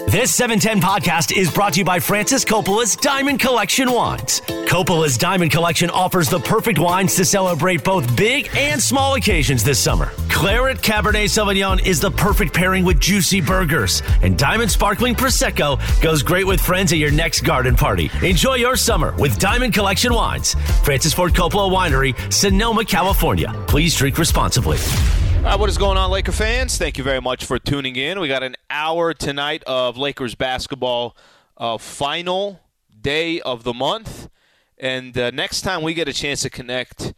This 710 podcast is brought to you by Francis Coppola's Diamond Collection Wines. Coppola's Diamond Collection offers the perfect wines to celebrate both big and small occasions this summer. Claret Cabernet Sauvignon is the perfect pairing with juicy burgers, and Diamond Sparkling Prosecco goes great with friends at your next garden party. Enjoy your summer with Diamond Collection Wines. Francis Ford Coppola Winery, Sonoma, California. Please drink responsibly. All right, what is going on, Laker fans? Thank you very much for tuning in. We got an hour tonight of Lakers basketball, final day of the month. And next time we get a chance to connect,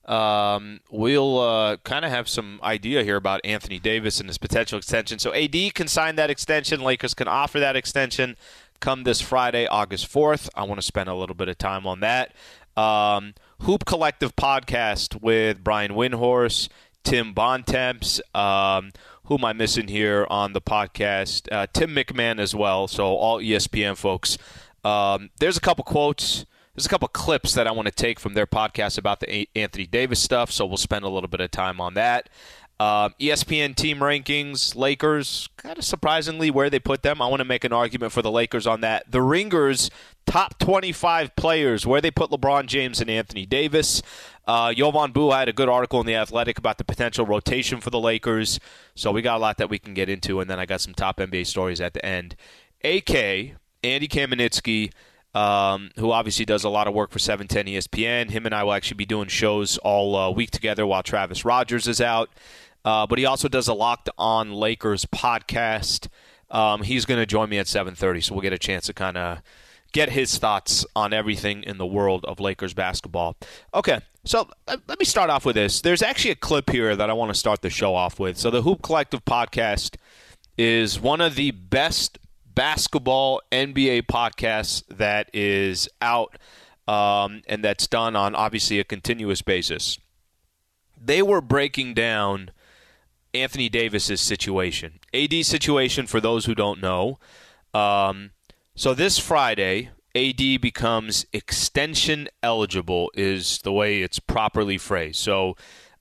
we'll kind of have some idea here about Anthony Davis and his potential extension. So AD can sign that extension. Lakers can offer that extension come this Friday, August 4th. I want to spend a little bit of time on that. Hoop Collective podcast with Brian Windhorst, Tim Bontemps, who am I missing here on the podcast? Tim McMahon as well, so all ESPN folks. There's a couple quotes. There's a couple clips that I want to take from their podcast about the Anthony Davis stuff, so we'll spend a little bit of time on that. ESPN team rankings, Lakers, kind of surprisingly where they put them. I want to make an argument for the Lakers on that. The Ringers, top 25 players, where they put LeBron James and Anthony Davis. Jovan Bou had a good article in The Athletic about the potential rotation for the Lakers. So we got a lot that we can get into, and then I got some top NBA stories at the end. AK, Andy Kamenetsky, who obviously does a lot of work for 710 ESPN. Him and I will actually be doing shows all week together while Travis Rogers is out. But he also does a Locked On Lakers podcast. He's going to join me at 7:30, so we'll get a chance to kind of get his thoughts on everything in the world of Lakers basketball. Okay, so let me start off with this. There's actually a clip here that I want to start the show off with. So the Hoop Collective podcast is one of the best basketball NBA podcasts that is out, and that's done on obviously a continuous basis. They were breaking down Anthony Davis's situation. AD's situation, for those who don't know. So this Friday, AD becomes extension eligible is the way it's properly phrased. So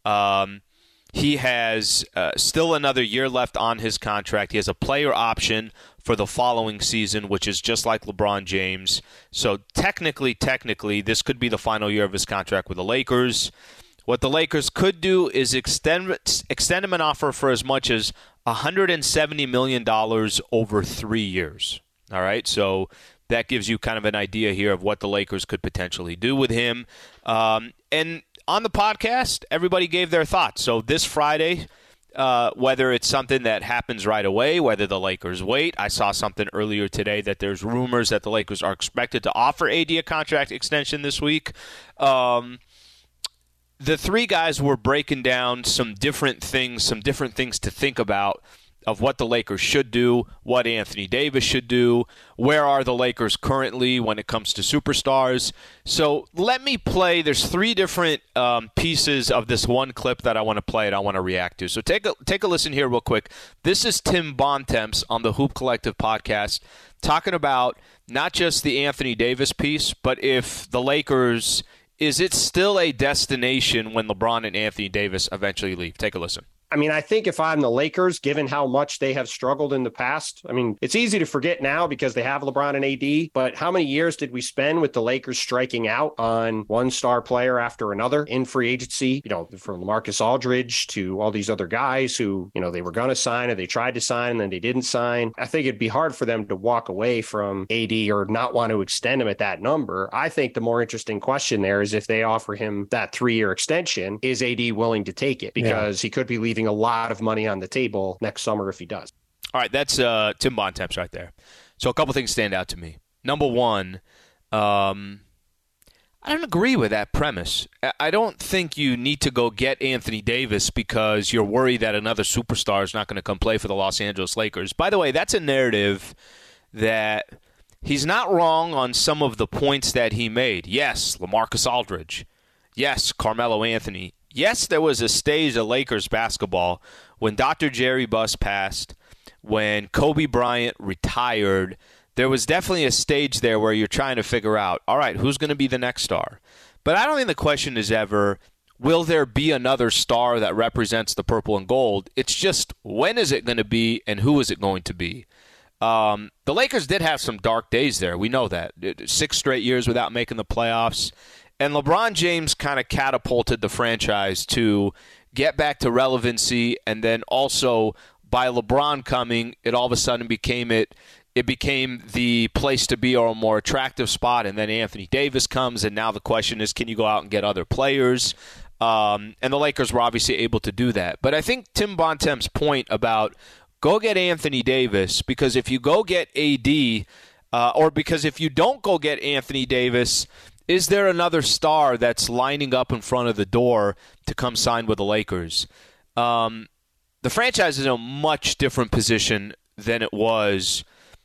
he has still another year left on his contract. He has a player option for the following season, which is just like LeBron James. So technically, this could be the final year of his contract with the Lakers. What the Lakers could do is extend him an offer for as much as $170 million over 3 years. All right, so that gives you kind of an idea here of what the Lakers could potentially do with him. And on the podcast, everybody gave their thoughts. So this Friday, whether it's something that happens right away, whether the Lakers wait. I saw something earlier today that there's rumors that the Lakers are expected to offer AD a contract extension this week. The three guys were breaking down some different things to think about of what the Lakers should do, what Anthony Davis should do, where are the Lakers currently when it comes to superstars. So let me play. There's three different pieces of this one clip that I want to play and I want to react to. So take a listen here real quick. This is Tim Bontemps on the Hoop Collective podcast talking about not just the Anthony Davis piece, but if the Lakers, is it still a destination when LeBron and Anthony Davis eventually leave? Take a listen. I mean, I think if I'm the Lakers, given how much they have struggled in the past, I mean, it's easy to forget now because they have LeBron and AD, but how many years did we spend with the Lakers striking out on one star player after another in free agency? You know, from LaMarcus Aldridge to all these other guys who, you know, they were going to sign or they tried to sign and then they didn't sign. I think it'd be hard for them to walk away from AD or not want to extend him at that number. I think the more interesting question there is if they offer him that 3-year extension, is AD willing to take it? Because he could be leaving a lot of money on the table next summer if he does. All right, that's Tim Bontemps right there. So a couple things stand out to me. Number one, I don't agree with that premise. I don't think you need to go get Anthony Davis because you're worried that another superstar is not going to come play for the Los Angeles Lakers. By the way, that's a narrative that he's not wrong on some of the points that he made. Yes, LaMarcus Aldridge. Yes, Carmelo Anthony. Yes, there was a stage of Lakers basketball when Dr. Jerry Buss passed, when Kobe Bryant retired. There was definitely a stage there where you're trying to figure out, all right, who's going to be the next star? But I don't think the question is ever, will there be another star that represents the purple and gold? It's just, when is it going to be and who is it going to be? The Lakers did have some dark days there. We know that. 6 straight years without making the playoffs. And LeBron James kind of catapulted the franchise to get back to relevancy, and then also by LeBron coming, it all of a sudden became the place to be or a more attractive spot. And then Anthony Davis comes, and now the question is, can you go out and get other players? And the Lakers were obviously able to do that. But I think Tim Bontemps' point about go get Anthony Davis, because if you go get AD, or because if you don't go get Anthony Davis, is there another star that's lining up in front of the door to come sign with the Lakers? The franchise is in a much different position than it was.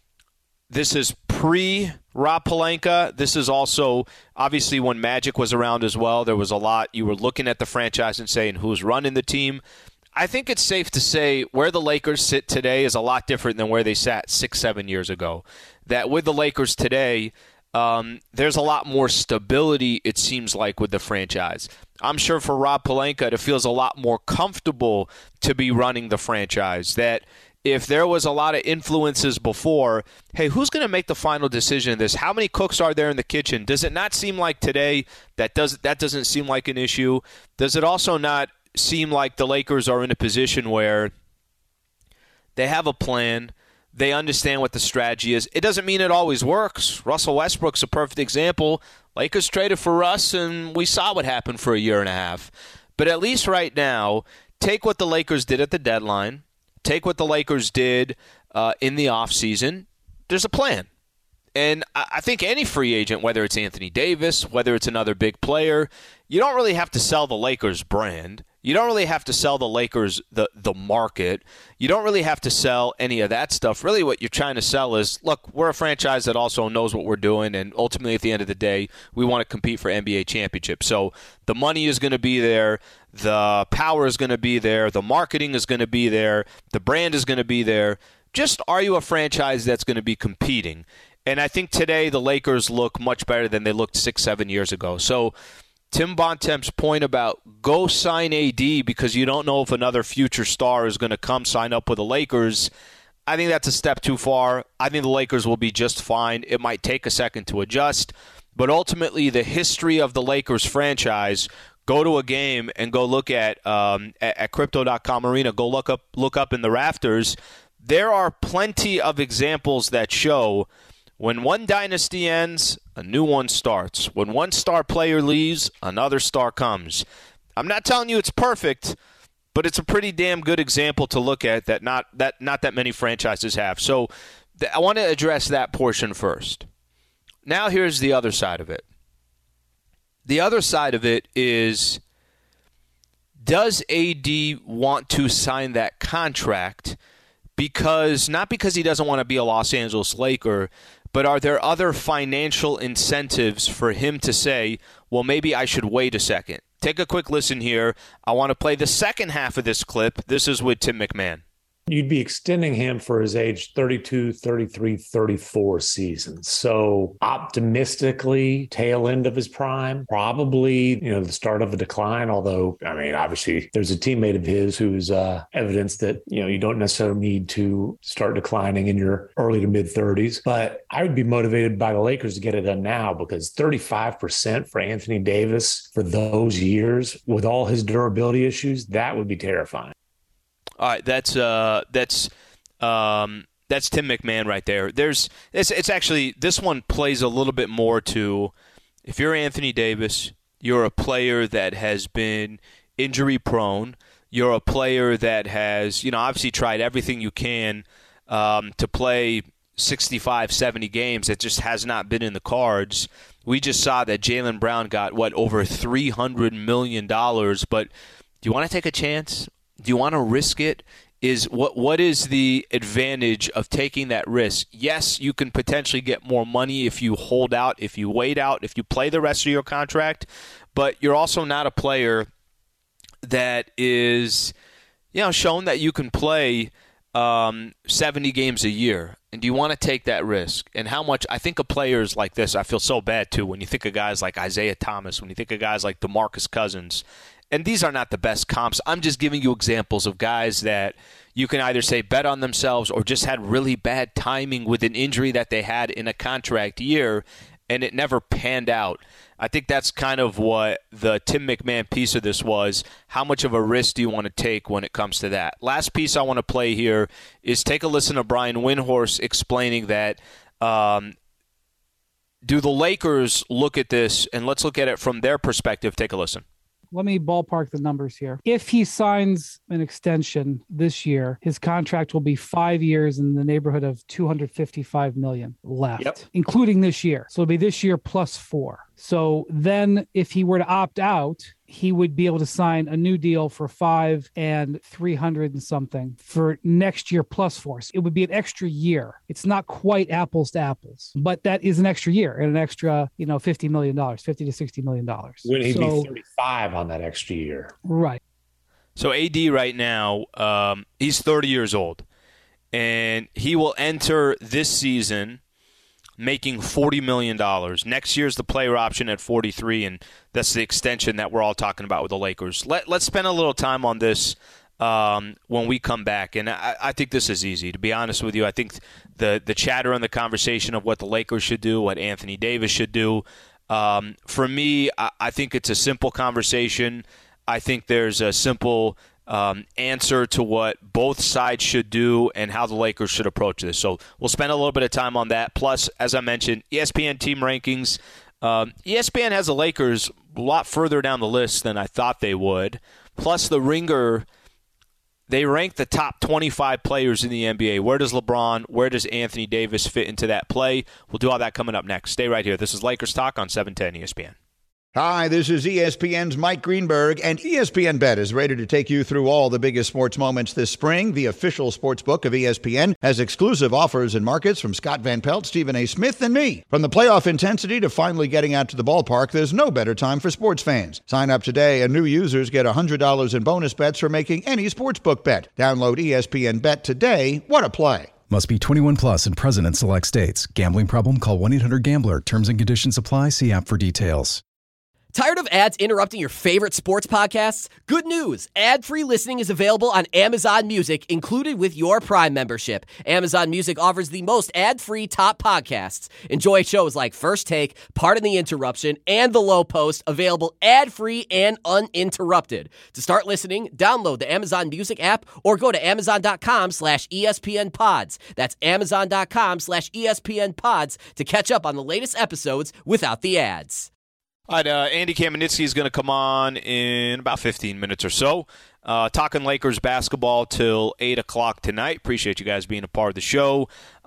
This is pre-Rob Pelinka. This is also, obviously, when Magic was around as well, there was a lot. You were looking at the franchise and saying who's running the team. I think it's safe to say where the Lakers sit today is a lot different than where they sat 6-7 years ago. That with the Lakers today, there's a lot more stability, it seems like, with the franchise. I'm sure for Rob Pelinka, it feels a lot more comfortable to be running the franchise. That if there was a lot of influences before, hey, who's going to make the final decision in this? How many cooks are there in the kitchen? Does it not seem like today that doesn't seem like an issue? Does it also not seem like the Lakers are in a position where they have a plan? They understand what the strategy is. It doesn't mean it always works. Russell Westbrook's a perfect example. Lakers traded for Russ, and we saw what happened for a year and a half. But at least right now, take what the Lakers did at the deadline. Take what the Lakers did in the offseason. There's a plan. And I think any free agent, whether it's Anthony Davis, whether it's another big player, you don't really have to sell the Lakers brand. You don't really have to sell the Lakers the market. You don't really have to sell any of that stuff. Really what you're trying to sell is, look, we're a franchise that also knows what we're doing, and ultimately at the end of the day, we want to compete for NBA championships. So the money is going to be there. The power is going to be there. The marketing is going to be there. The brand is going to be there. Just are you a franchise that's going to be competing? And I think today the Lakers look much better than they looked 6-7 years ago. So Tim Bontemps' point about go sign AD because you don't know if another future star is going to come sign up with the Lakers, I think that's a step too far. I think the Lakers will be just fine. It might take a second to adjust, but ultimately the history of the Lakers franchise, go to a game and go look at Crypto.com Arena, go look up in the rafters. There are plenty of examples that show when one dynasty ends, a new one starts. When one star player leaves, another star comes. I'm not telling you it's perfect, but it's a pretty damn good example to look at that not that many franchises have. So I want to address that portion first. Now here's the other side of it. The other side of it is, does AD want to sign that contract not because he doesn't want to be a Los Angeles Laker, but are there other financial incentives for him to say, well, maybe I should wait a second? Take a quick listen here. I want to play the second half of this clip. This is with Tim McMahon. You'd be extending him for his age 32, 33, 34 seasons. So optimistically, tail end of his prime, probably, the start of a decline. Although, obviously there's a teammate of his who's evidence that, you don't necessarily need to start declining in your early to mid 30s. But I would be motivated by the Lakers to get it done now, because 35% for Anthony Davis for those years with all his durability issues, that would be terrifying. All right, that's Tim McMahon right there. It's actually, this one plays a little bit more to, if you're Anthony Davis, you're a player that has been injury prone. You're a player that has, obviously tried everything you can to play 65, 70 games. It just has not been in the cards. We just saw that Jaylen Brown got, over $300 million. But do you want to take a chance? Do you want to risk it? What is the advantage of taking that risk? Yes, you can potentially get more money if you hold out, if you wait out, if you play the rest of your contract, but you're also not a player that is, shown that you can play 70 games a year. And do you want to take that risk? And how much? I think of players like this, I feel so bad too when you think of guys like Isaiah Thomas, when you think of guys like DeMarcus Cousins, and these are not the best comps. I'm just giving you examples of guys that you can either say bet on themselves or just had really bad timing with an injury that they had in a contract year, and it never panned out. I think that's kind of what the Tim McMahon piece of this was. How much of a risk do you want to take when it comes to that? Last piece I want to play here is take a listen to Brian Windhorst explaining that do the Lakers look at this, and let's look at it from their perspective. Take a listen. Let me ballpark the numbers here. If he signs an extension this year, his contract will be 5 years in the neighborhood of $255 million left, including this year. So it'll be this year plus 4. So then if he were to opt out, he would be able to sign a new deal for 5 and 300 and something for next year plus 4. So it would be an extra year. It's not quite apples to apples, but that is an extra year and an extra, $50 million, $50 to $60 million. Would he be 35 on that extra year? Right. So AD right now, he's 30 years old, and he will enter this season making $40 million. Next year's the player option at 43, and that's the extension that we're all talking about with the Lakers. Let's spend a little time on this when we come back, and I think this is easy. To be honest with you, I think the chatter and the conversation of what the Lakers should do, what Anthony Davis should do, for me, I think it's a simple conversation. I think there's a simple answer to what both sides should do and how the Lakers should approach this. So we'll spend a little bit of time on that. Plus, as I mentioned, ESPN team rankings. ESPN has the Lakers a lot further down the list than I thought they would. Plus, the Ringer, they rank the top 25 players in the NBA. Where does LeBron, where does Anthony Davis fit into that play? We'll do all that coming up next. Stay right here. This is Lakers Talk on 710 ESPN. Hi, this is ESPN's Mike Greenberg, and ESPN Bet is ready to take you through all the biggest sports moments this spring. The official sports book of ESPN has exclusive offers and markets from Scott Van Pelt, Stephen A. Smith, and me. From the playoff intensity to finally getting out to the ballpark, there's no better time for sports fans. Sign up today, and new users get $100 in bonus bets for making any sportsbook bet. Download ESPN Bet today. What a play. Must be 21 plus and present in select states. Gambling problem? Call 1-800-GAMBLER. Terms and conditions apply. See app for details. Tired of ads interrupting your favorite sports podcasts? Good news! Ad-free listening is available on Amazon Music, included with your Prime membership. Amazon Music offers the most ad-free top podcasts. Enjoy shows like First Take, Pardon the Interruption, and The Low Post, available ad-free and uninterrupted. To start listening, download the Amazon Music app or go to amazon.com/ESPN Pods. That's amazon.com/ESPN Pods to catch up on the latest episodes without the ads. All right, Andy Kamenetsky is going to come on in about 15 minutes or so. Talking Lakers basketball till 8 o'clock tonight. Appreciate you guys being a part of the show.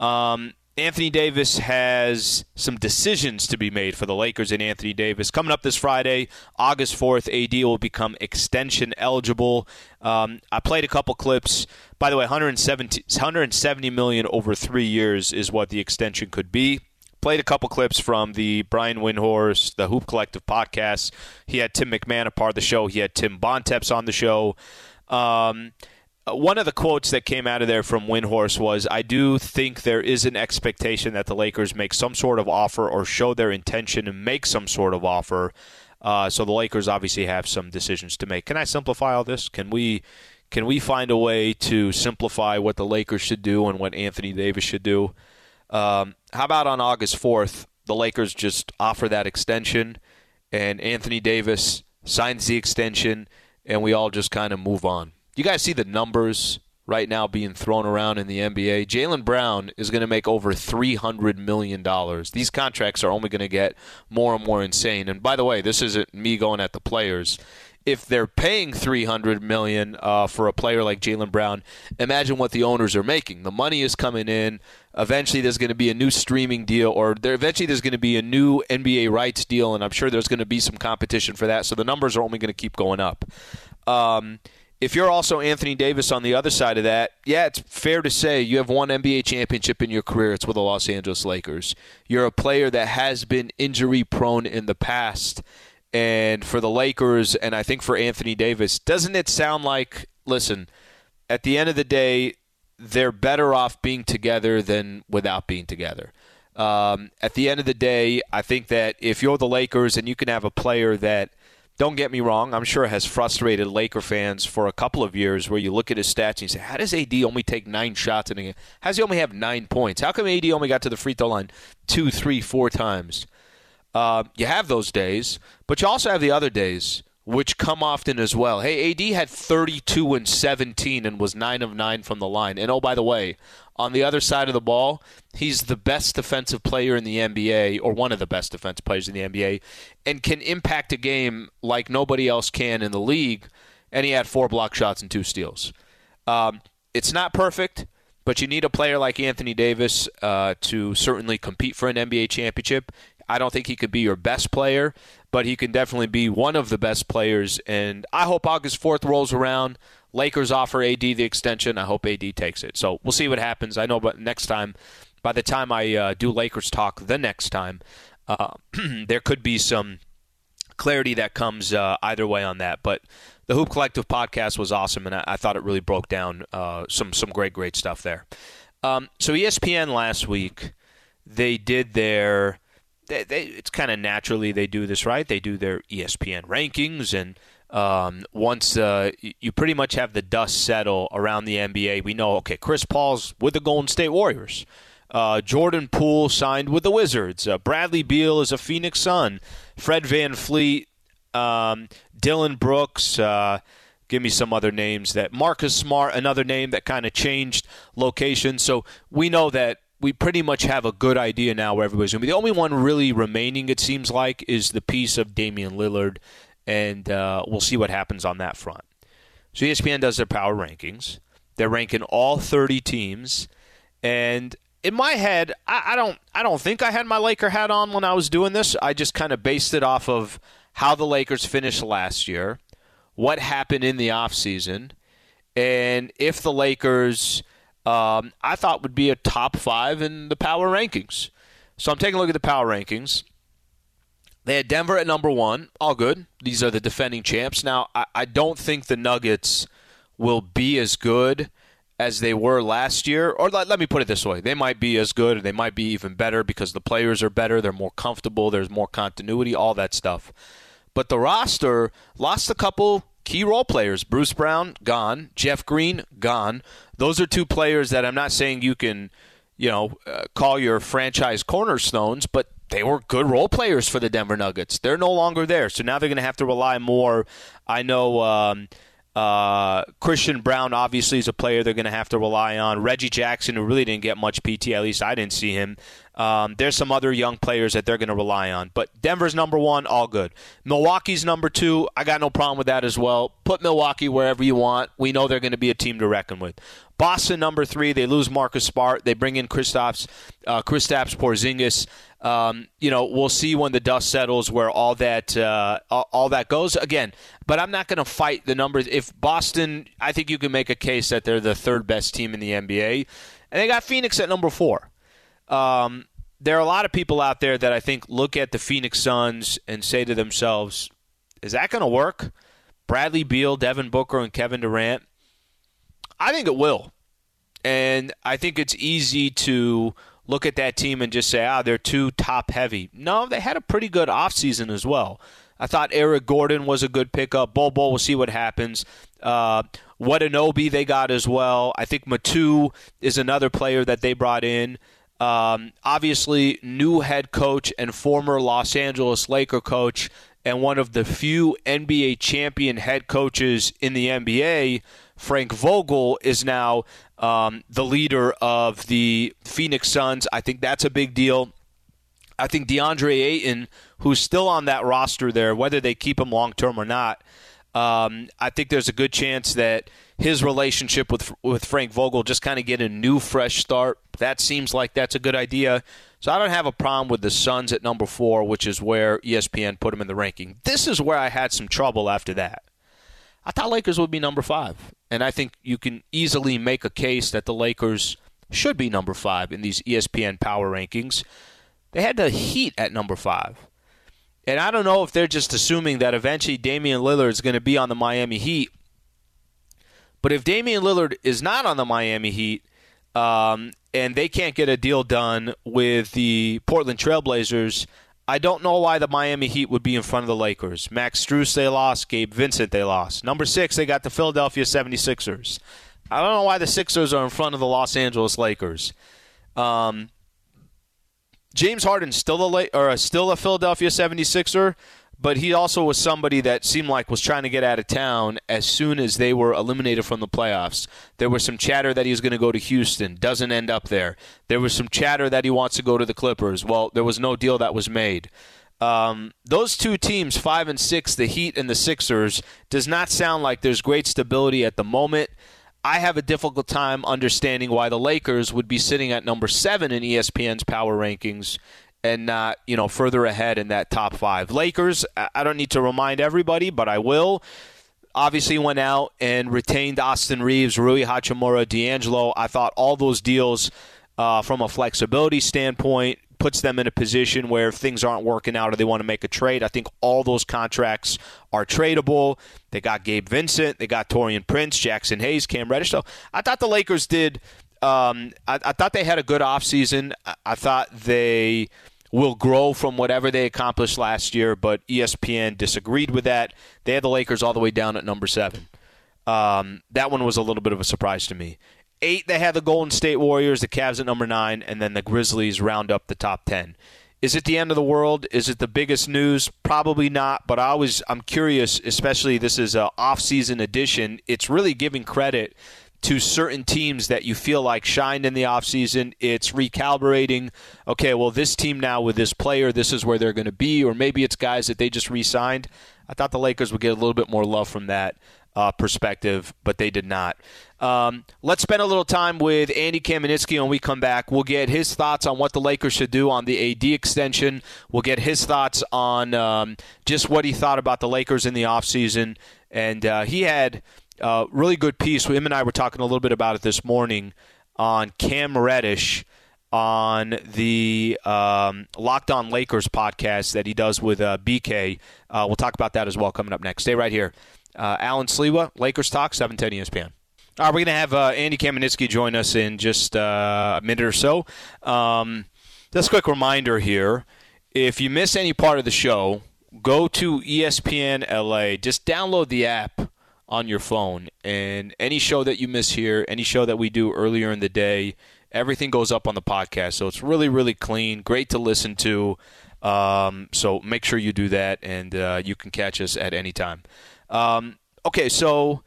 Anthony Davis has some decisions to be made for the Lakers and Anthony Davis. Coming up this Friday, August 4th, AD will become extension eligible. I played a couple clips. By the way, $170 million over 3 years is what the extension could be. Played a couple clips from the Brian Windhorst, the Hoop Collective podcast. He had Tim McMahon a part of the show. He had Tim Bontemps on the show. One of the quotes that came out of there from Windhorst was, I do think there is an expectation that the Lakers make some sort of offer or show their intention to make some sort of offer. So the Lakers obviously have some decisions to make. Can I simplify all this? Can we find a way to simplify what the Lakers should do and what Anthony Davis should do? How about on August 4th, the Lakers just offer that extension, and Anthony Davis signs the extension, and we all just kind of move on. You guys see the numbers right now being thrown around in the NBA. Jaylen Brown is going to make over $300 million. These contracts are only going to get more and more insane. And by the way, this isn't me going at the players. If they're paying $300 million for a player like Jaylen Brown, imagine what the owners are making. The money is coming in. Eventually there's going to be a new streaming deal, or eventually there's going to be a new NBA rights deal, and I'm sure there's going to be some competition for that. So the numbers are only going to keep going up. If you're also Anthony Davis on the other side of that, yeah, it's fair to say you have one NBA championship in your career. It's with the Los Angeles Lakers. You're a player that has been injury-prone in the past. And for the Lakers, and I think for Anthony Davis, doesn't it sound like, listen, at the end of the day, they're better off being together than without being together. At the end of the day, I think that if you're the Lakers and you can have a player that don't get me wrong, I'm sure has frustrated Laker fans for a couple of years where you look at his stats and you say, how does AD only take 9 shots in a game? How does he only have 9 points? How come AD only got to the free throw line 2, 3, 4 times? You have those days, but you also have the other days, which come often as well. Hey, AD had 32 and 17 and was 9 of 9 from the line. And oh, by the way, on the other side of the ball, he's the best defensive player in the NBA, or one of the best defensive players in the NBA, and can impact a game like nobody else can in the league. And he had 4 block shots and 2 steals. It's not perfect, but you need a player like Anthony Davis to certainly compete for an NBA championship. I don't think he could be your best player, but he can definitely be one of the best players. And I hope August 4th rolls around. Lakers offer AD the extension. I hope AD takes it. So we'll see what happens. I know, but next time, by the time I do Lakers talk the next time, there could be some clarity that comes either way on that. But the Hoop Collective podcast was awesome, and I thought it really broke down some great stuff there. So ESPN last week, they did their it's kind of naturally they do this, right? They do their ESPN rankings, and once you pretty much have the dust settle around the NBA, we know, okay, Chris Paul's with the Golden State Warriors. Jordan Poole signed with the Wizards. Bradley Beal is a Phoenix Sun. Fred VanVleet, Dylan Brooks, give me some other names. That Marcus Smart, another name that kind of changed location. So we know that we pretty much have a good idea now where everybody's going to be. The only one really remaining, it seems like, is the piece of Damian Lillard, and we'll see what happens on that front. So ESPN does their power rankings. They're ranking all 30 teams, and in my head, I don't think I had my Laker hat on when I was doing this. I just kind of based it off of how the Lakers finished last year, what happened in the offseason, and if the Lakers I thought would be a top 5 in the power rankings. So I'm taking a look at the power rankings. They had Denver at number 1. All good. These are the defending champs. Now, I don't think the Nuggets will be as good as they were last year. Or let me put it this way. They might be as good, or they might be even better because the players are better. They're more comfortable. There's more continuity, all that stuff. But the roster lost a couple key role players. Bruce Brown, gone. Jeff Green, gone. Those are 2 players that I'm not saying you can, call your franchise cornerstones, but they were good role players for the Denver Nuggets. They're no longer there, so now they're going to have to rely more. I know Christian Brown obviously is a player they're going to have to rely on. Reggie Jackson, who really didn't get much PT, at least I didn't see him. There's some other young players that they're going to rely on. But Denver's number 1, all good. Milwaukee's number 2, I got no problem with that as well. Put Milwaukee wherever you want. We know they're going to be a team to reckon with. Boston, number 3, they lose Marcus Smart. They bring in Kristaps Porzingis. We'll see when the dust settles where all that goes. Again, but I'm not going to fight the numbers. If Boston, I think you can make a case that they're the 3rd best team in the NBA. And they got Phoenix at number 4. There are a lot of people out there that I think look at the Phoenix Suns and say to themselves, is that going to work? Bradley Beal, Devin Booker, and Kevin Durant? I think it will. And I think it's easy to look at that team and just say, they're too top-heavy. No, they had a pretty good offseason as well. I thought Eric Gordon was a good pickup. Bol, we'll see what happens. Wadenobi they got as well. I think Matu is another player that they brought in. Obviously, new head coach and former Los Angeles Laker coach and one of the few NBA champion head coaches in the NBA, Frank Vogel, is now the leader of the Phoenix Suns. I think that's a big deal. I think DeAndre Ayton, who's still on that roster there, whether they keep him long-term or not, I think there's a good chance that his relationship with Frank Vogel just kind of get a new, fresh start. That seems like that's a good idea. So I don't have a problem with the Suns at number 4, which is where ESPN put them in the ranking. This is where I had some trouble after that. I thought Lakers would be number 5. And I think you can easily make a case that the Lakers should be number 5 in these ESPN power rankings. They had the Heat at number 5. And I don't know if they're just assuming that eventually Damian Lillard is going to be on the Miami Heat. But if Damian Lillard is not on the Miami Heat, and they can't get a deal done with the Portland Trailblazers, I don't know why the Miami Heat would be in front of the Lakers. Max Strus they lost. Gabe Vincent they lost. Number 6, they got the Philadelphia 76ers. I don't know why the Sixers are in front of the Los Angeles Lakers. James Harden's still a Philadelphia 76er, but he also was somebody that seemed like was trying to get out of town as soon as they were eliminated from the playoffs. There was some chatter that he was going to go to Houston. Doesn't end up there. There was some chatter that he wants to go to the Clippers. Well, there was no deal that was made. Those two teams, 5 and 6, the Heat and the Sixers, does not sound like there's great stability at the moment. I have a difficult time understanding why the Lakers would be sitting at number 7 in ESPN's power rankings and not, further ahead in that top 5. Lakers, I don't need to remind everybody, but I will. Obviously went out and retained Austin Reeves, Rui Hachimura, D'Angelo. I thought all those deals from a flexibility standpoint puts them in a position where if things aren't working out or they want to make a trade, I think all those contracts are tradable. They got Gabe Vincent. They got Taurean Prince, Jackson Hayes, Cam Reddish. So I thought the Lakers did I thought they had a good offseason. I thought they will grow from whatever they accomplished last year, but ESPN disagreed with that. They had the Lakers all the way down at number 7. That one was a little bit of a surprise to me. 8, they had the Golden State Warriors, the Cavs at number 9, and then the Grizzlies round up the top 10. Is it the end of the world? Is it the biggest news? Probably not, but I'm curious, especially this is an off-season edition. It's really giving credit to certain teams that you feel like shined in the offseason. It's recalibrating, okay, well, this team now with this player, this is where they're going to be, or maybe it's guys that they just re-signed. I thought the Lakers would get a little bit more love from that perspective, but they did not. Let's spend a little time with Andy Kamenetsky when we come back. We'll get his thoughts on what the Lakers should do on the AD extension. We'll get his thoughts on just what he thought about the Lakers in the offseason. And he had a really good piece. Him and I were talking a little bit about it this morning on Cam Reddish on the Locked On Lakers podcast that he does with BK. We'll talk about that as well coming up next. Stay right here. Alan Sliwa, Lakers Talk, 710 ESPN. All right, we're going to have Andy Kamenetsky join us in just a minute or so. Just a quick reminder here. If you miss any part of the show, go to ESPN LA. Just download the app on your phone. And any show that you miss here, any show that we do earlier in the day, everything goes up on the podcast. So it's really, really clean, great to listen to. So make sure you do that, and you can catch us at any time. Okay, so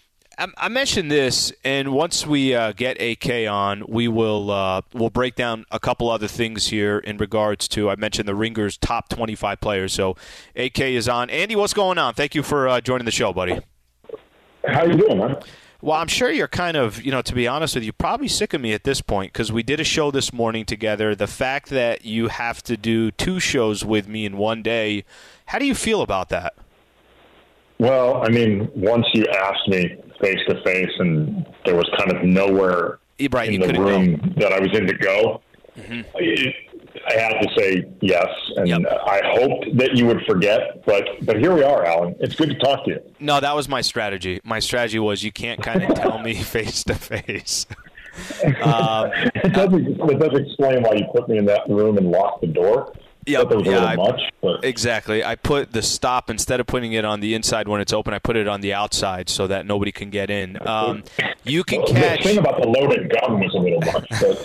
I mentioned this, and once we get AK on, we'll break down a couple other things here in regards to, I mentioned the Ringer's top 25 players. So AK is on. Andy, what's going on? Thank you for joining the show, buddy. How you doing, man? Well, I'm sure you're kind of, to be honest with you, probably sick of me at this point because we did a show this morning together. The fact that you have to do 2 shows with me in one day, how do you feel about that? Well, I mean, once you asked me face-to-face and there was kind of nowhere in the room that I was in to go, I had to say yes, and I hoped that you would forget, but here we are, Alan. It's good to talk to you. No, that was my strategy. My strategy was you can't kind of tell me face-to-face. It does explain why you put me in that room and locked the door. Exactly. I put the stop, instead of putting it on the inside when it's open, I put it on the outside so that nobody can get in. You can catch. The thing about the loaded gun was a little much, but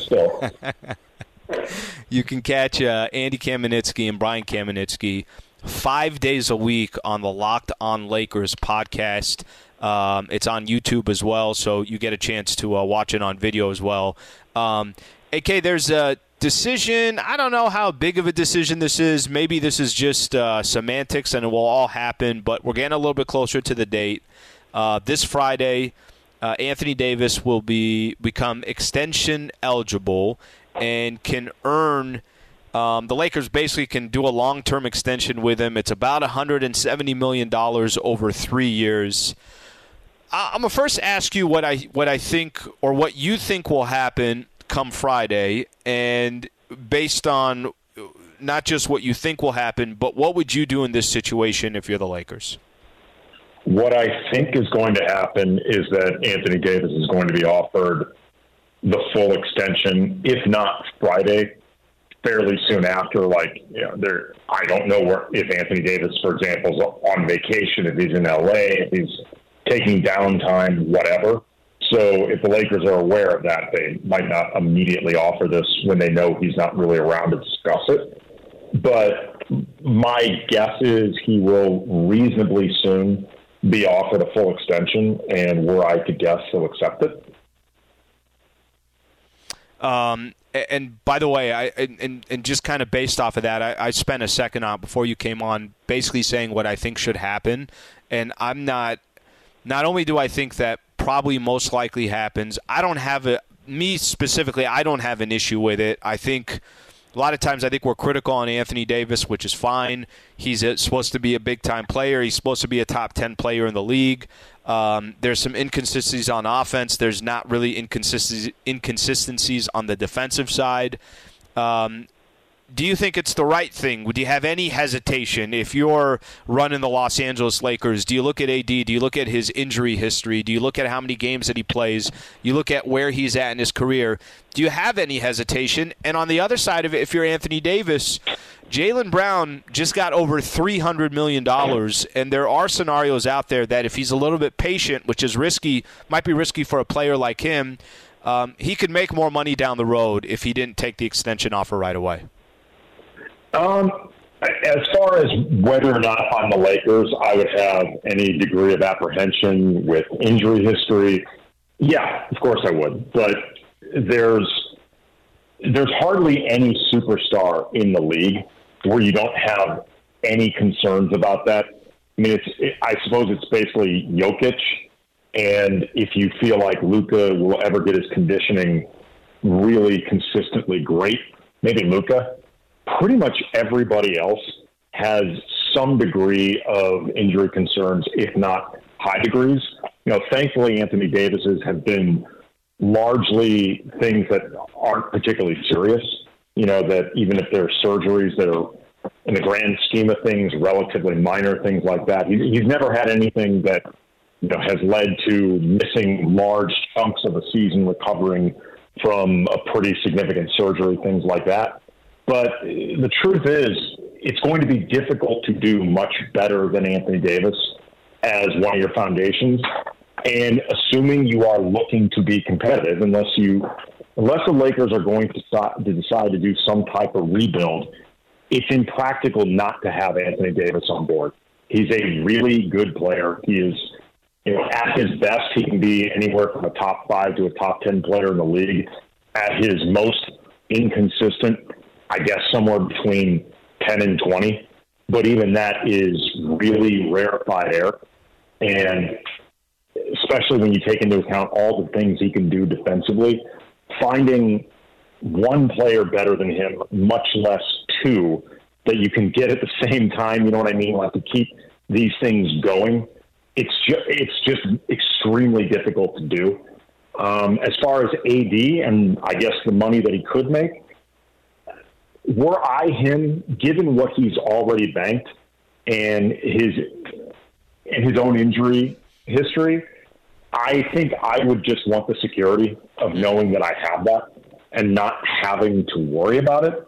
still. You can catch Andy Kamenetsky and Brian Kamenetsky 5 days a week on the Locked On Lakers podcast. It's on YouTube as well, so you get a chance to watch it on video as well. AK, there's a decision. I don't know how big of a decision this is. Maybe this is just semantics and it will all happen, but we're getting a little bit closer to the date. This Friday, Anthony Davis will become extension eligible and can earn the Lakers basically can do a long-term extension with him. It's about $170 million over 3 years. I'm going to first ask you what I think or what you think will happen come Friday, and based on not just what you think will happen, but what would you do in this situation if you're the Lakers? What I think is going to happen is that Anthony Davis is going to be offered the full extension, if not Friday, fairly soon after. Like, I don't know if Anthony Davis, for example, is on vacation, if he's in LA, if he's taking downtime, whatever. So if the Lakers are aware of that, they might not immediately offer this when they know he's not really around to discuss it. But my guess is he will reasonably soon be offered a full extension, and were I to guess, he'll accept it. And by the way, and just kind of based off of that, I spent a second on before you came on basically saying what I think should happen. And I'm not only do I think that probably most likely happens, I don't have an issue with it. I think a lot of times we're critical on Anthony Davis, which is fine. He's supposed to be a big-time player. He's supposed to be a top 10 player in the league. There's some inconsistencies on offense. There's not really inconsistencies on the defensive side. Do you think it's the right thing? Would you have any hesitation if you're running the Los Angeles Lakers? Do you look at AD? Do you look at his injury history? Do you look at how many games that he plays? You look at where he's at in his career. Do you have any hesitation? And on the other side of it, if you're Anthony Davis, Jaylen Brown just got over $300 million, and there are scenarios out there that if he's a little bit patient, which is risky, might be risky for a player like him, he could make more money down the road if he didn't take the extension offer right away. As far as whether or not I'm the Lakers, I would have any degree of apprehension with injury history. Yeah, of course I would. But there's hardly any superstar in the league where you don't have any concerns about that. I mean, I suppose it's basically Jokic. And if you feel like Luka will ever get his conditioning really consistently great, maybe Luka. Pretty much everybody else has some degree of injury concerns, if not high degrees. Thankfully, Anthony Davis's have been largely things that aren't particularly serious. That even if there are surgeries that are, in the grand scheme of things, relatively minor things like that, he's never had anything that has led to missing large chunks of a season recovering from a pretty significant surgery, things like that. But the truth is, it's going to be difficult to do much better than Anthony Davis as one of your foundations. And assuming you are looking to be competitive, unless the Lakers are going to decide to do some type of rebuild, it's impractical not to have Anthony Davis on board. He's a really good player. He is, at his best, he can be anywhere from a top 5 to a top 10 player in the league. At his most inconsistent, I guess somewhere between 10 and 20, but even that is really rarefied air. And especially when you take into account all the things he can do defensively, finding one player better than him, much less two, that you can get at the same time, you know what I mean? Like, to keep these things going, it's just extremely difficult to do. As far as AD and I guess the money that he could make, were I him, given what he's already banked and his own injury history, I think I would just want the security of knowing that I have that and not having to worry about it.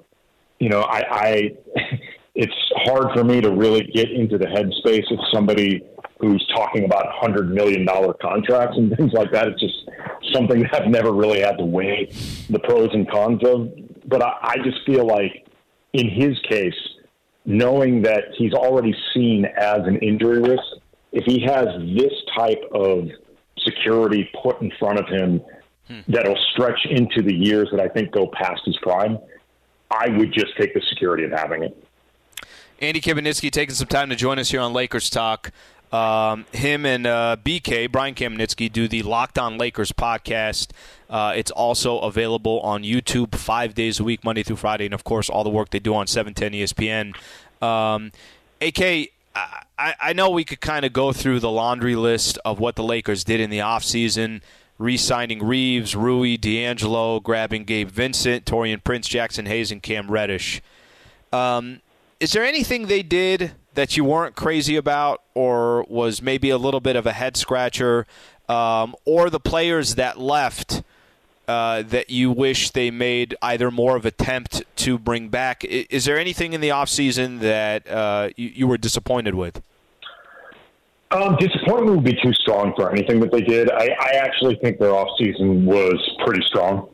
It's hard for me to really get into the headspace of somebody who's talking about $100 million contracts and things like that. It's just something that I've never really had to weigh the pros and cons of. But I just feel like in his case, knowing that he's already seen as an injury risk, if he has this type of security put in front of him that'll stretch into the years that I think go past his prime, I would just take the security of having it. Andy Kamenetsky taking some time to join us here on Lakers Talk. Him and BK, Brian Kamenetsky, do the Locked On Lakers podcast. It's also available on YouTube 5 days a week, Monday through Friday, and, of course, all the work they do on 710 ESPN. AK, I know we could kind of go through the laundry list of what the Lakers did in the offseason, re-signing Reeves, Rui, D'Angelo, grabbing Gabe Vincent, Taurean Prince, Jackson Hayes, and Cam Reddish. Is there anything they did that you weren't crazy about or was maybe a little bit of a head-scratcher, or the players that left, that you wish they made either more of an attempt to bring back? Is there anything in the offseason that you were disappointed with? Disappointment would be too strong for anything that they did. I actually think their offseason was pretty strong.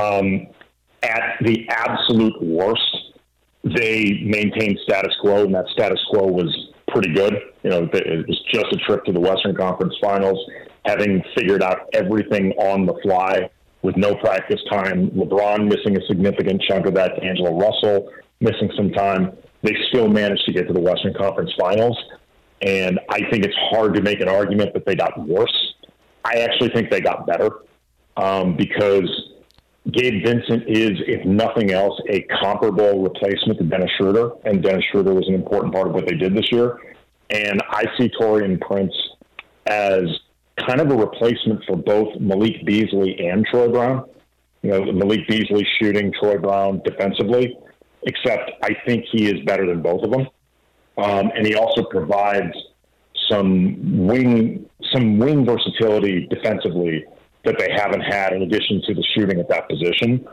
At the absolute worst, they maintained status quo, and that status quo was pretty good. It was just a trip to the Western Conference Finals, having figured out everything on the fly with no practice time. LeBron missing a significant chunk of that, D'Angelo Russell missing some time. They still managed to get to the Western Conference Finals. And I think it's hard to make an argument that they got worse. I actually think they got better because Gabe Vincent is, if nothing else, a comparable replacement to Dennis Schroeder. And Dennis Schroeder was an important part of what they did this year. And I see Taurean Prince as kind of a replacement for both Malik Beasley and Troy Brown. Malik Beasley shooting, Troy Brown defensively, except I think he is better than both of them. And he also provides some wing versatility defensively that they haven't had in addition to the shooting at that position.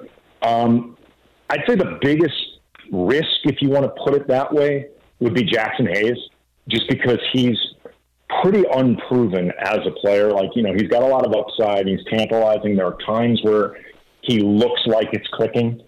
I'd say the biggest risk, if you want to put it that way, would be Jackson Hayes, just because he's pretty unproven as a player. He's got a lot of upside. He's tantalizing. There are times where he looks like it's clicking.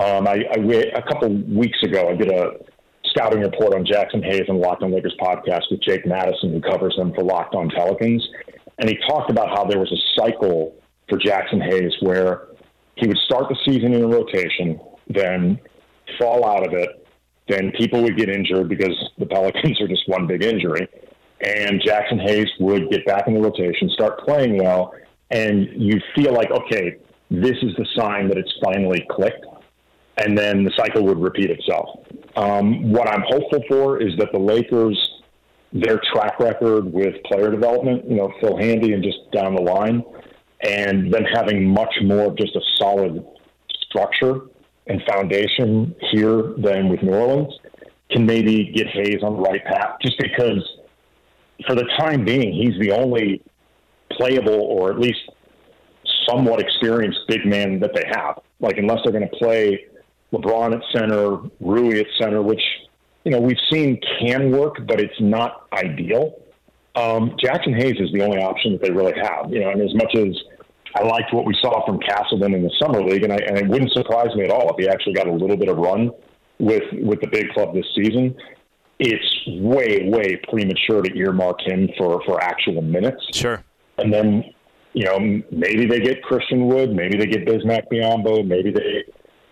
A couple weeks ago, I did a scouting report on Jackson Hayes on Locked On Lakers podcast with Jake Madison, who covers them for Locked On Pelicans. And he talked about how there was a cycle for Jackson Hayes where he would start the season in a rotation, then fall out of it, then people would get injured because the Pelicans are just one big injury. And Jackson Hayes would get back in the rotation, start playing well, and you feel like, okay, this is the sign that it's finally clicked. And then the cycle would repeat itself. What I'm hopeful for is that the Lakers, their track record with player development, Phil Handy and just down the line, and then having much more of just a solid structure and foundation here than with New Orleans, can maybe get Hayes on the right path, just because for the time being, he's the only playable or at least somewhat experienced big man that they have. Unless they're going to play LeBron at center, Rui at center, which, we've seen can work, but it's not ideal. Jackson Hayes is the only option that they really have. And as much as I liked what we saw from Castleton in the Summer League, and it wouldn't surprise me at all if he actually got a little bit of run with the big club this season, it's way, way premature to earmark him for actual minutes. Sure. And then, maybe they get Christian Wood, maybe they get Bismack Biyombo, maybe they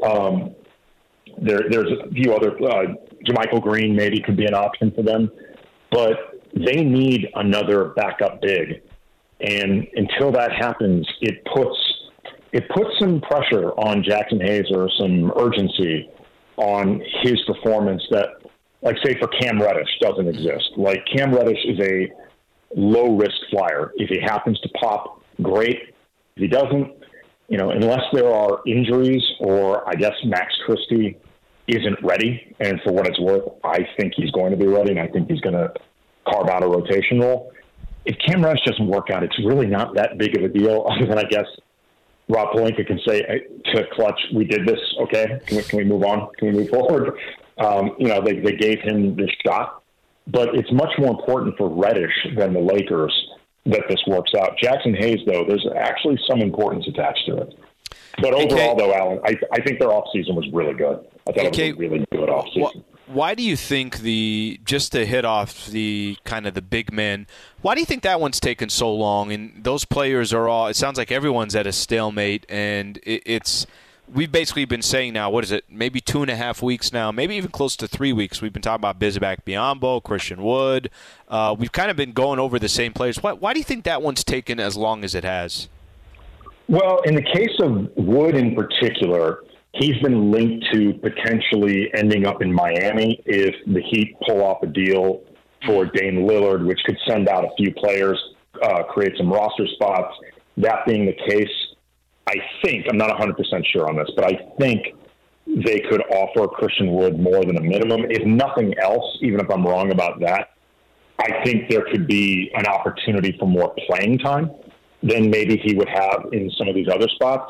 there's a few other JaMychal Green maybe could be an option for them, but they need another backup big, and until that happens, it puts some pressure on Jackson Hayes or some urgency on his performance that, say for Cam Reddish, doesn't exist. Cam Reddish is a low risk flyer. If he happens to pop, great. If he doesn't, unless there are injuries, or I guess Max Christie isn't ready, and for what it's worth, I think he's going to be ready, and I think he's going to carve out a rotation role. If Cam Reddish doesn't work out, it's really not that big of a deal, other than I guess Rob Pelinka can say to Clutch, we did this, okay? Can we move on? Can we move forward? They gave him this shot, but it's much more important for Reddish than the Lakers that this works out. Jackson Hayes, though, there's actually some importance attached to it. But overall, though, Alan, I think their offseason was really good. I thought it was a really good offseason. Why do you think just to hit off the kind of the big men, why do you think that one's taken so long? And those players are all, it sounds like everyone's at a stalemate, and we've basically been saying now, what is it, maybe 2.5 weeks now, maybe even close to 3 weeks. We've been talking about Bismack Biyombo, Christian Wood. We've kind of been going over the same players. Why do you think that one's taken as long as it has? Well, in the case of Wood in particular, he's been linked to potentially ending up in Miami if the Heat pull off a deal for Dame Lillard, which could send out a few players, create some roster spots. That being the case, I think, I'm not 100% sure on this, but I think they could offer Christian Wood more than a minimum. If nothing else, even if I'm wrong about that, I think there could be an opportunity for more playing time than maybe he would have in some of these other spots.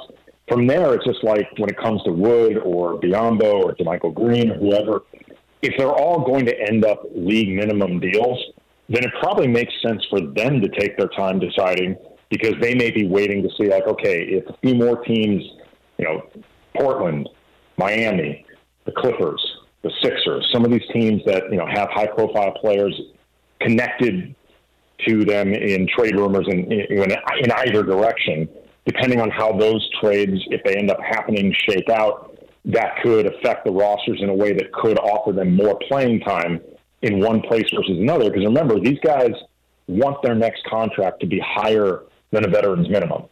from there, it's just like when it comes to Wood or Biyombo or DeMichael Green or whoever, if they're all going to end up league minimum deals, then it probably makes sense for them to take their time deciding, because they may be waiting to see, like, okay, if a few more teams, Portland, Miami, the Clippers, the Sixers, some of these teams that, have high-profile players connected to them in trade rumors in either direction, depending on how those trades, if they end up happening, shake out, that could affect the rosters in a way that could offer them more playing time in one place versus another. Because remember, these guys want their next contract to be higher than a veteran's minimum.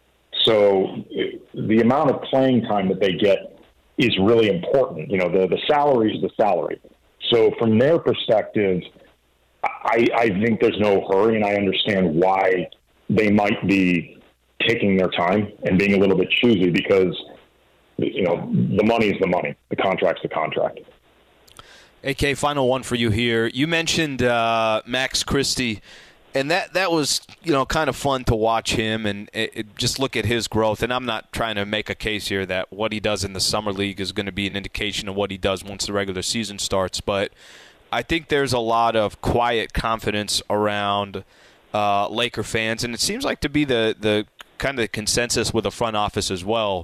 So the amount of playing time that they get is really important. The salary is the salary. So from their perspective, I think there's no hurry, and I understand why they might be taking their time and being a little bit choosy, because the money is the money, the contract's the contract. AK, final one for you here. You mentioned Max Christie, and that was kind of fun to watch him and just look at his growth. And I'm not trying to make a case here that what he does in the summer league is going to be an indication of what he does once the regular season starts, but I think there's a lot of quiet confidence around Laker fans, and it seems like to be the kind of the consensus with the front office as well.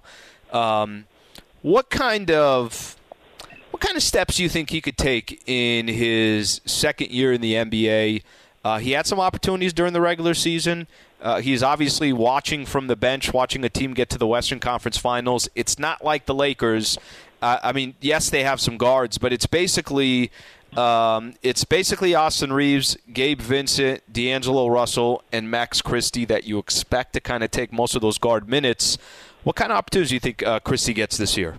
What kind of steps do you think he could take in his second year in the NBA? He had some opportunities during the regular season. He's obviously watching from the bench, watching a team get to the Western Conference Finals. It's not like the Lakers. Yes, they have some guards, but it's basically Austin Reeves, Gabe Vincent, D'Angelo Russell, and Max Christie that you expect to kind of take most of those guard minutes. What kind of opportunities do you think Christie gets this year?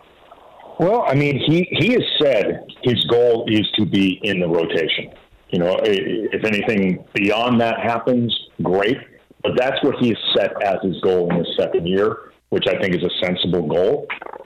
Well, he has said his goal is to be in the rotation. If anything beyond that happens, great. But that's what he has set as his goal in his second year, which I think is a sensible goal.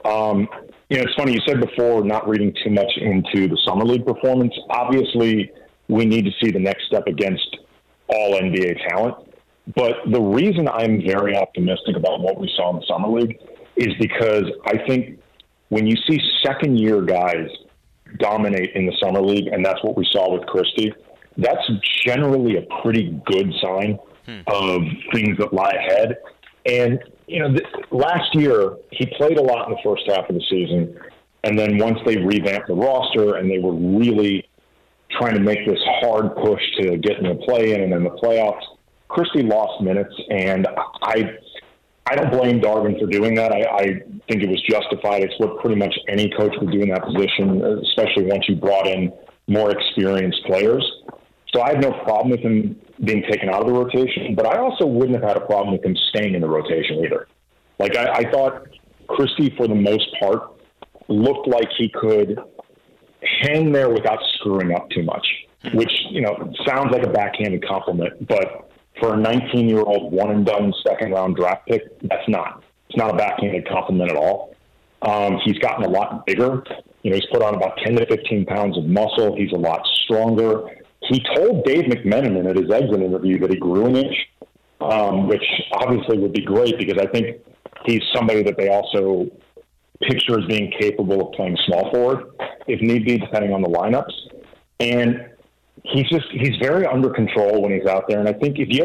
It's funny, you said before not reading too much into the Summer League performance. Obviously, we need to see the next step against all NBA talent. But the reason I'm very optimistic about what we saw in the Summer League is because I think when you see second-year guys dominate in the Summer League, and that's what we saw with Christie, that's generally a pretty good sign of things that lie ahead. And, last year, he played a lot in the first half of the season, and then once they revamped the roster and they were really trying to make this hard push to get in the play-in and then the playoffs, Christie lost minutes, and I don't blame Darvin for doing that. I think it was justified. It's what pretty much any coach would do in that position, especially once you brought in more experienced players. So I have no problem with him being taken out of the rotation, but I also wouldn't have had a problem with him staying in the rotation either. Like, I thought Christie, for the most part, looked like he could hang there without screwing up too much, which, sounds like a backhanded compliment, but for a 19-year-old one-and-done second-round draft pick, that's not. It's not a backhanded compliment at all. He's gotten a lot bigger. He's put on about 10 to 15 pounds of muscle. He's a lot stronger. He told Dave McMenamin at his exit interview that he grew an inch, which obviously would be great because I think he's somebody that they also picture as being capable of playing small forward, if need be, depending on the lineups. And he's very under control when he's out there. And I think if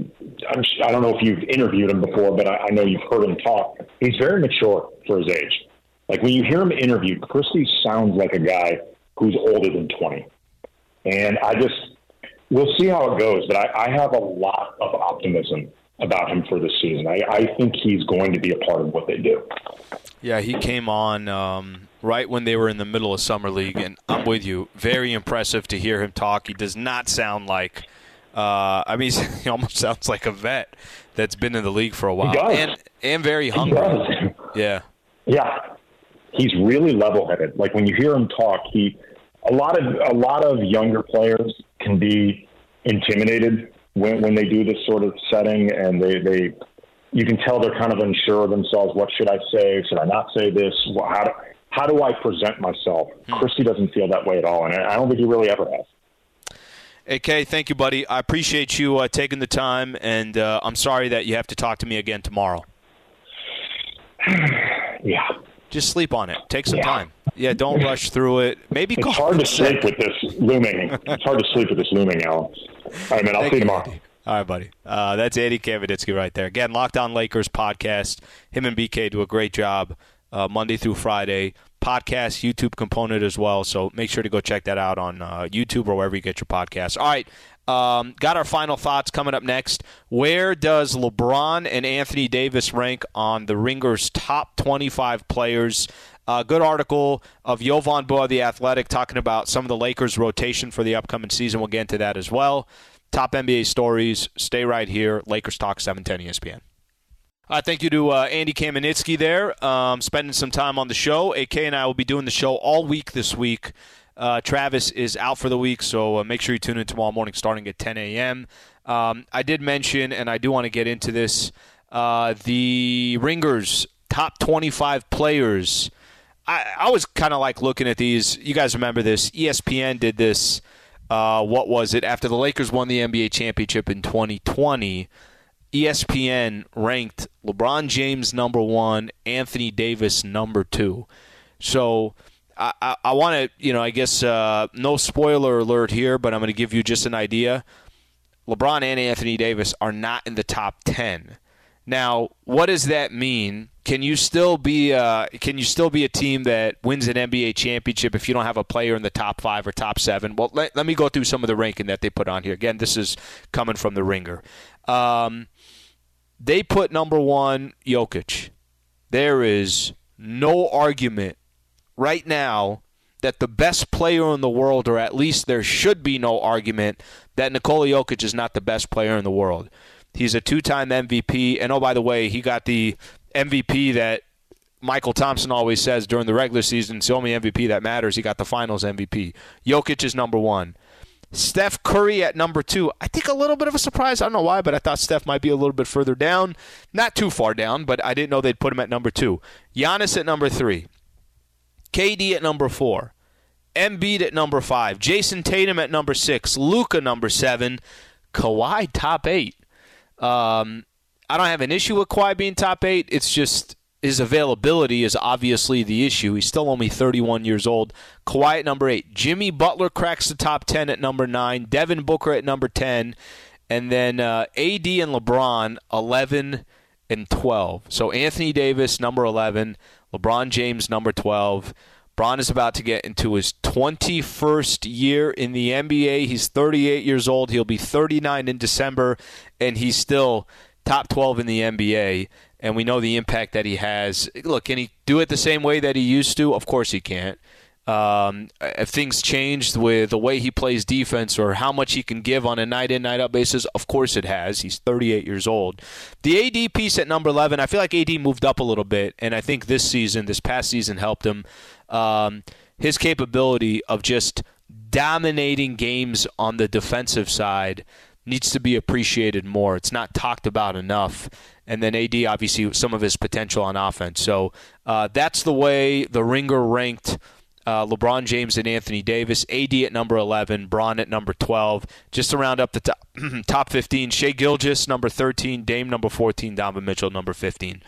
I don't know if you've interviewed him before, but I know you've heard him talk. He's very mature for his age. Like when you hear him interviewed, Christie sounds like a guy who's older than 20. And we'll see how it goes. But I have a lot of optimism about him for this season. I think he's going to be a part of what they do. Yeah, he came on right when they were in the middle of Summer League, and I'm with you. Very impressive to hear him talk. He does not sound like he almost sounds like a vet that's been in the league for a while. He does. And very hungry. Yeah. Yeah. He's really level-headed. Like when you hear him talk, a lot of younger players can be intimidated when they do this sort of setting, and you can tell they're kind of unsure of themselves. What should I say? Should I not say this? How do I present myself? Christie doesn't feel that way at all, and I don't think he really ever has. AK, thank you, buddy. I appreciate you taking the time, and I'm sorry that you have to talk to me again tomorrow. Yeah. Just sleep on it. Take some time. Yeah, don't rush through it. Maybe it's hard to sleep with this looming. It's hard to sleep with this looming, Alex. All right, man. I'll see you tomorrow. Andy. All right, buddy. That's Andy Kamenetsky right there. Again, Locked On Lakers podcast. Him and BK do a great job Monday through Friday. Podcast, YouTube component as well. So make sure to go check that out on YouTube or wherever you get your podcasts. All right. Got our final thoughts coming up next. Where does LeBron and Anthony Davis rank on the Ringer's top 25 players? Good article of Jovan Boa, The Athletic, talking about some of the Lakers' rotation for the upcoming season. We'll get into that as well. Top NBA stories. Stay right here. Lakers Talk 710 ESPN. Thank you to Andy Kamenetsky there, spending some time on the show. AK and I will be doing the show all week this week. Travis is out for the week, so make sure you tune in tomorrow morning starting at 10 a.m. I did mention, and I do want to get into this, the Ringer's top 25 players. I was kind of like looking at these. You guys remember this. ESPN did this, what was it? After the Lakers won the NBA championship in 2020, ESPN ranked LeBron James number 1, Anthony Davis number 2. So I want to, I guess no spoiler alert here, but I'm going to give you just an idea. LeBron and Anthony Davis are not in the top 10. Now, what does that mean? Can you still be a team that wins an NBA championship if you don't have a player in the top 5 or top 7? Well, let me go through some of the ranking that they put on here. Again, this is coming from the Ringer. They put number 1 Jokic. There is no argument right now that the best player in the world, or at least there should be no argument that Nikola Jokic is not the best player in the world. He's a 2-time MVP, and oh, by the way, he got the MVP that Michael Thompson always says during the regular season. It's the only MVP that matters. He got the finals MVP. Jokic is number 1. Steph Curry at number 2. I think a little bit of a surprise. I don't know why, but I thought Steph might be a little bit further down. Not too far down, but I didn't know they'd put him at number 2. Giannis at number 3. KD at number 4. Embiid at number 5. Jason Tatum at number 6. Luka number 7. Kawhi top 8. I don't have an issue with Kawhi being top 8. It's just his availability is obviously the issue. He's still only 31 years old. Kawhi at number 8. Jimmy Butler cracks the top 10 at number 9. Devin Booker at number 10. And then AD and LeBron 11 and 12. So Anthony Davis, number 11. LeBron James, number 12. Bron is about to get into his 21st year in the NBA. He's 38 years old. He'll be 39 in December, and he's still top 12 in the NBA. And we know the impact that he has. Look, can he do it the same way that he used to? Of course he can't. If things changed with the way he plays defense or how much he can give on a night-in, night-out basis, of course it has. He's 38 years old. The AD piece at number 11, I feel like AD moved up a little bit, and I think this past season helped him. His capability of just dominating games on the defensive side needs to be appreciated more. It's not talked about enough. And then AD, obviously, some of his potential on offense. So that's the way the Ringer ranked LeBron James and Anthony Davis. AD at number 11, Bron at number 12. Just to round up the top 15, Shai Gilgeous, number 13, Dame, number 14, Donovan Mitchell, number 15.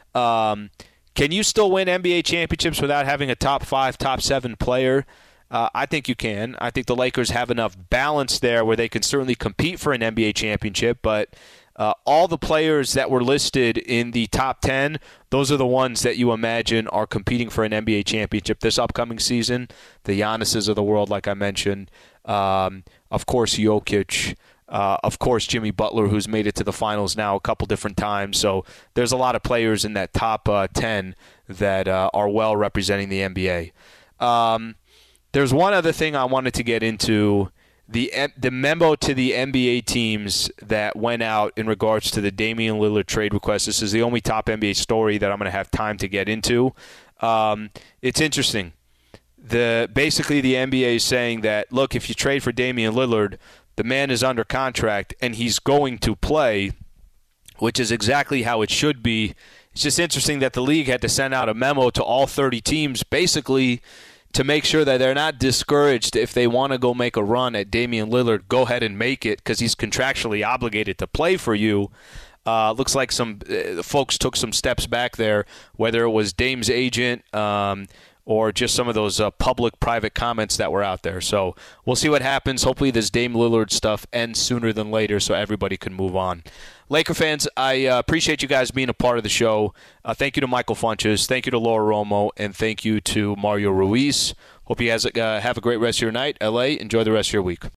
Can you still win NBA championships without having a top 5, top 7 player? I think you can. I think the Lakers have enough balance there where they can certainly compete for an NBA championship, but all the players that were listed in the top 10, those are the ones that you imagine are competing for an NBA championship this upcoming season. The Giannis's of the world, like I mentioned. Of course, Jokic. Of course, Jimmy Butler, who's made it to the finals now a couple different times. So there's a lot of players in that top 10 that are well representing the NBA. There's one other thing I wanted to get into. The memo to the NBA teams that went out in regards to the Damian Lillard trade request. This is the only top NBA story that I'm going to have time to get into. It's interesting. Basically, the NBA is saying that, look, if you trade for Damian Lillard, the man is under contract and he's going to play, which is exactly how it should be. It's just interesting that the league had to send out a memo to all 30 teams basically to make sure that they're not discouraged if they want to go make a run at Damian Lillard. Go ahead and make it because he's contractually obligated to play for you. Looks like some folks took some steps back there, whether it was Dame's agent or just some of those public-private comments that were out there. So we'll see what happens. Hopefully this Dame Lillard stuff ends sooner than later so everybody can move on. Laker fans, I appreciate you guys being a part of the show. Thank you to Michael Funches. Thank you to Laura Romo. And thank you to Mario Ruiz. Hope you guys have a great rest of your night. LA, enjoy the rest of your week.